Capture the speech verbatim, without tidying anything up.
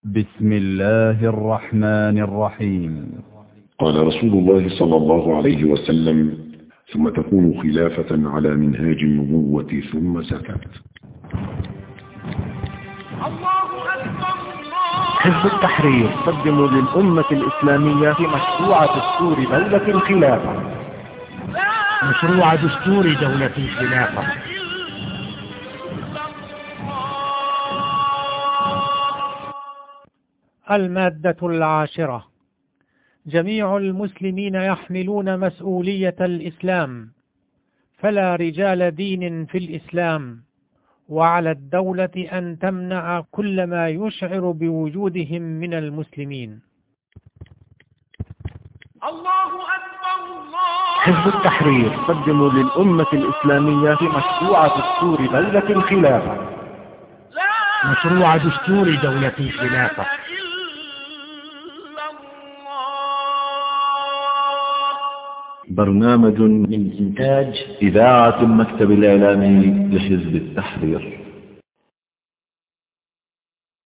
بسم الله الرحمن الرحيم. قال رسول الله صلى الله عليه وسلم: ثم تكون خلافة على منهاج النبوة ثم سكت. حزب التحرير قدم للأمة الإسلامية مشروع دستور دولة الخلافة. مشروع دستور دولة الخلافة المادة العاشرة: جميع المسلمين يحملون مسؤولية الإسلام، فلا رجال دين في الإسلام، وعلى الدولة أن تمنع كل ما يشعر بوجودهم من المسلمين. الله أكبر الله. حزب التحرير قدم للأمة الإسلامية مشروع دستور دولة الخلافة. مشروع دستور دولة الخلافة برنامج من إنتاج إذاعة المكتب الإعلامي لحزب التحرير.